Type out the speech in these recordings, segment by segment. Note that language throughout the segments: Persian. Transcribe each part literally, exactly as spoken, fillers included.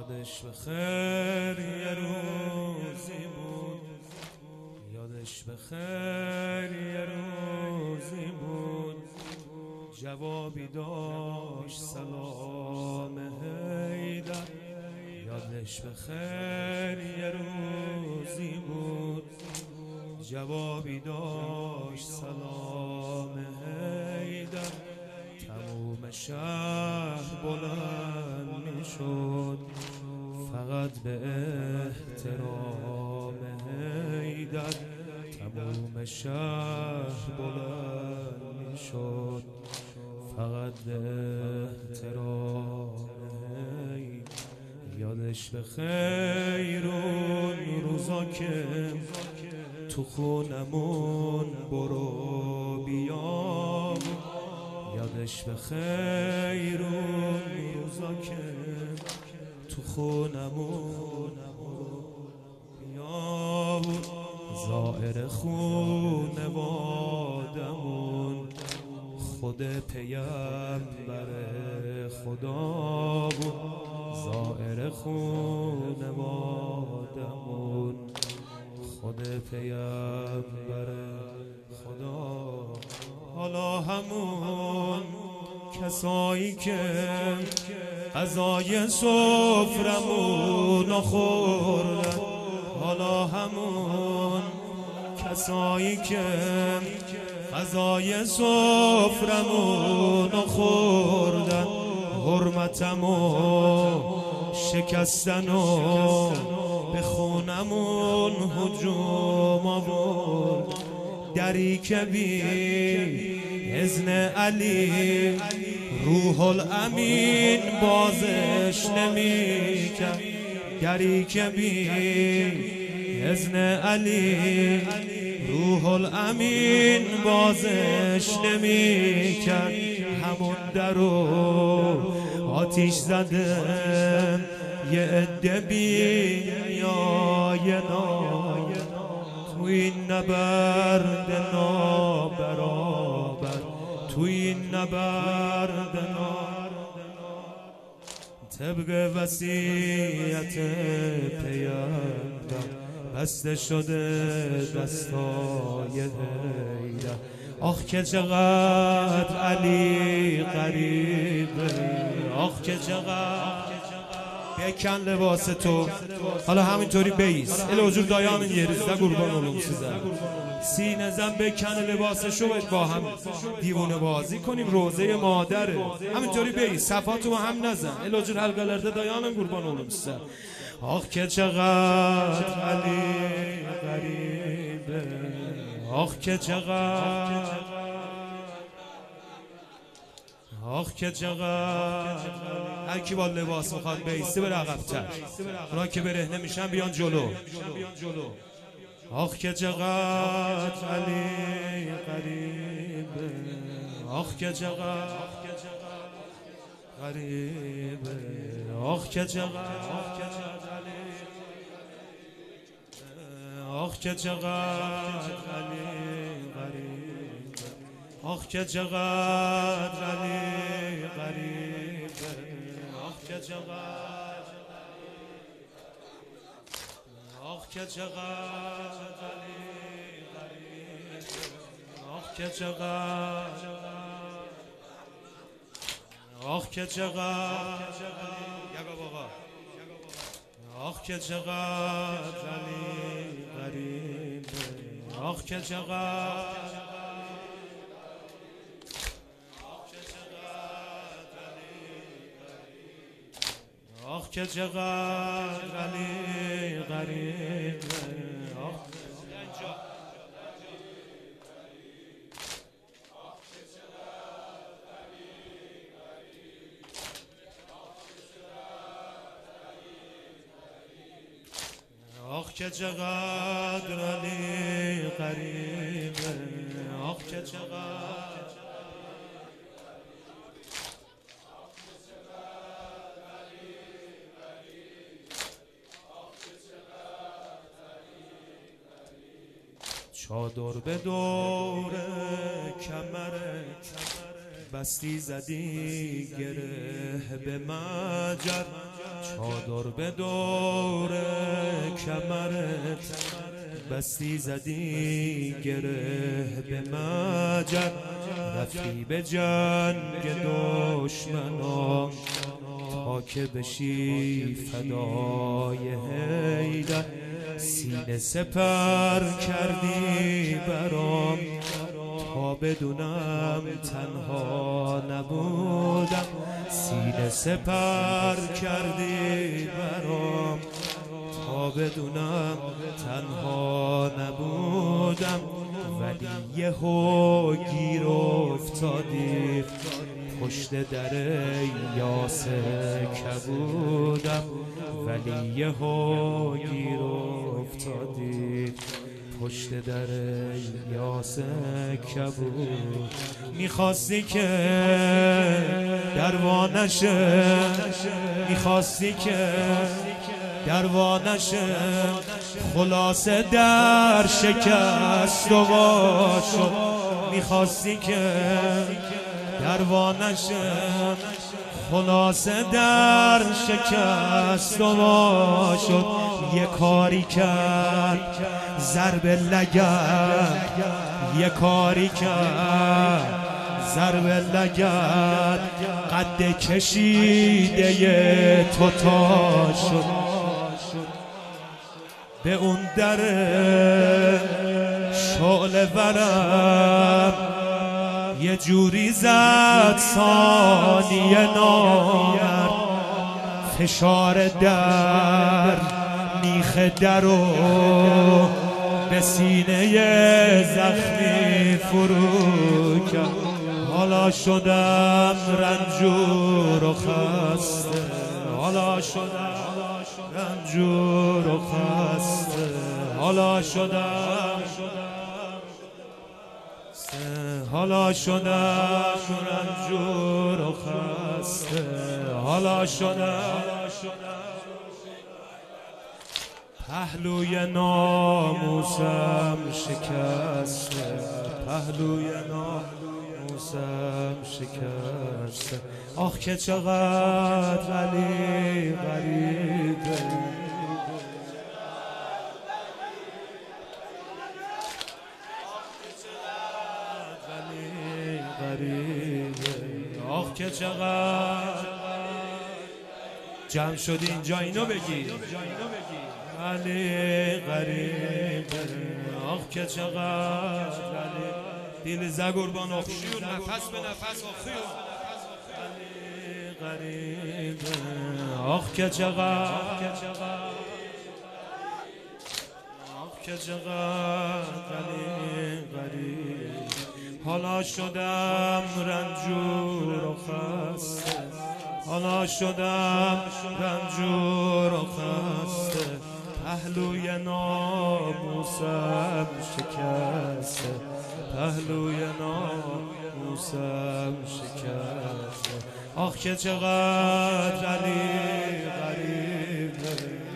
یادش بخیر یه روزی بود، یادش بخیر یه روزی بود، جوابی داشت سلام حیدر. یادش بخیر یه روزی بود، جوابی داشت سلام حیدر. تموم شهر بلند می شد فقط به احترام حیدر. تموم شهر بلند می شد فقط به احترام حیدر. یادش بخیر اون روزا که تو خونمون برو بیا، یادش بخیر اون روزا که تو خونمون بیا بود. زائر خونوادمون خود پیامبر خدا بود. زائر خونوادمون خود پیامبر خدا. حالا همون کسایی که غذای سفرمون خوردن، حالا همون کسایی که غذای سفرمون خوردن، حرمتمو شکستن و به خونمون هجوم آورد. دری که بی اذن علی روح الامین بازش نمی کرد. دری که بی اذن علی روح الامین بازش نمی کرد. همون درو آتیش زده یه عده بی ناینا تو این نبرد نابرابر، تو این نبرد نابرابر. طبق وصیت پیامبر بسته شده دستای حیدر. آخ که چقدر علی غریبه، آخ که چقدر. بکن لباس تو حالا همینطوری بیس اله حضور دایامین یریزده قربان اولم سیزه سینه زن بکن لباسشو باید با هم دیوونه بازی کنیم. روزه مادره همینطوری بیس صفاتو هم نزن اله حضور حلقلرده دایامین قربان اولم سیزه. آخ که چقدر علی غریبه، آخ که چقدر، آخ که چقدر. هر کی با لباس میخواد بیسته بره عقب‌تر، اونا که برهنه میشن بیان جلو. آخ که چقدر علی غریبه، آخ که چقدر غریبه، آخ که چقدر، آخ که چقدر علی غریبه، آخ که چقدر علی غریبه، آخ که چقدر، آخ که چقدر علی غریبه، آخ که چقدر، آخ که چقدر یگا بابا، آخ که چقدر علی غریبه، آخ که چقدر، آخ که چقدر علی غریبه، آخ آخ که چقدر علی غریبه، آخ که چقدر، چادر به دور کمرت بستی زدی گره به مجر. چادر به دور کمرت بستی زدی گره به مجد، رفتی به جنگ دشمنان تا که بشی فدای حیدر. سینه سپر کردی برام تا بدونم تنها نبودم، سینه سپر کردی برام تا بدونم تنها نبودم. ولی یهو گیر افتادی پشت در یاس کبودم، ولی یهو گیر افتادی پشت در یاس کبود. میخواستی که دروانشه، میخواستی که دروانشه، خلاصه در شکست و شد. میخواستی که دروانشه، خلاصه در شکست و شد. یه کاری کرد ضرب لگد، یه کاری کرد ضرب لگد، قد کشیده تو تا شد. به اون در شعله ورم یه جوری زد ثانیه نامرد، فشار در میخ درو به سینه زخمی فرو کرد. حالا شدم رنجور و خسته، حالا شدم رنجور و خسته، حالا شدم حالا شدم رنجور و خسته، حالا شدم پهلوی ناموسم شکسته، پهلوی ناموسم شکسته. آخ که چقدر علی غریبه، آخ که چقدر جمع شد اینجا اینو بگی علی غریبه. آخ که چقدر علی دل زگربان اخشیو نفس به نفس اخیو علی غریبه. آخ که چقدر آخ که چقدر علی غریبه. حالا شدم رنجور و خسته، حالا شدم رنجور و خسته، پهلوی ناموسم شکسته، پهلوی ناموسم شکسته. آخ که چقدر علی غریبه،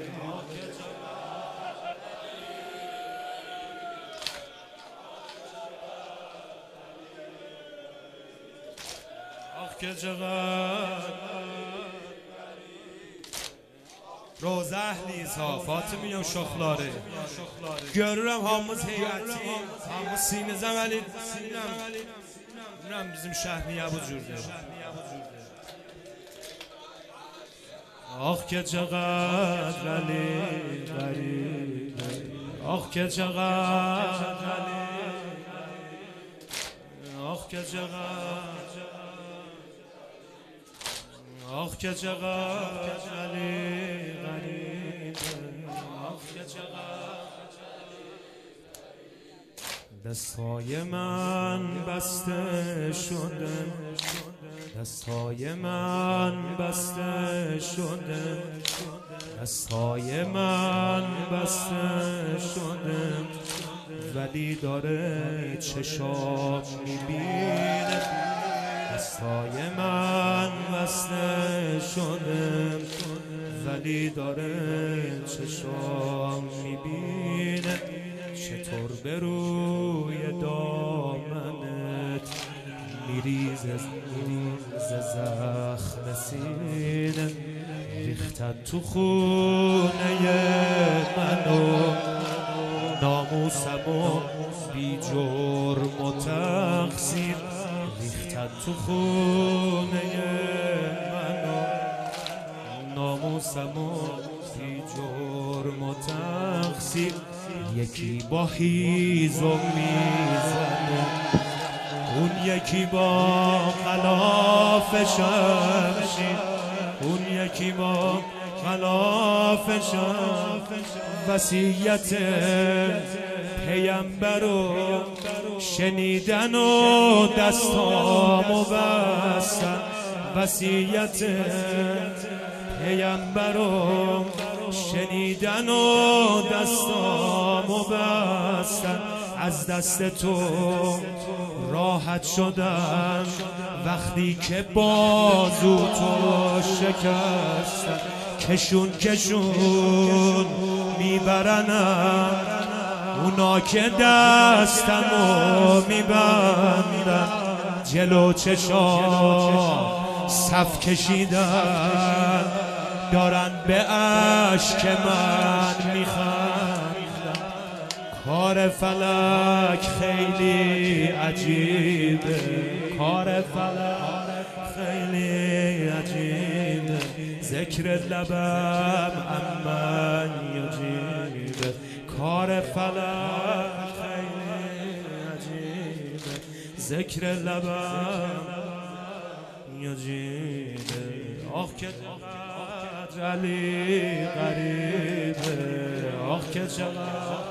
آخ که چقدر روز اهلیز ها فاطمی و شخلاره görürəm hamımız heyəti, hamımız sinizəm əli sinəm bizim şəhniyə bu cürdür. آخ که چقدر علی غریبه، آخ که چقدر علی، آخ که چقدر، آخ که چقدر علی غریبه، آخ که چقدر. دستای من بسته شده، دستای من بسته شده، دستای من بسته شده، ولی داره چشام میبینه. دستای من بسته شده، ولی داره چشام میبینه. چطور به روی دامنت میریزه ز زخم سینه، ریختن تو خونه منو ناموسمو بی جرم و تقصیر ریختن تو خونه منو ناموسمو بی جرم و تقصیر یکی با هیزم میزنه اون یکی با غلاف شمشیر اون یکی با غلاف شمشیر وصیت پیامبر رو شنیدن و دستامو بستن وصیت پیامبر رو شنیدن و دستامو بستن از دست تو راحت شدم وقتی که بازو تو شکستن کشون کشون میبرنم اونا که دستمو میبندن جلو چشام صف کشیدن دارن به عشق من میخندن کار فلک خیلی عجیبه کار فلک خیلی عجیبه ذکر لبم امن یجیبه کار فلک خیلی عجیبه ذکر لبم یجیبه آخ که چقدر علی غریبه آخ که چقدر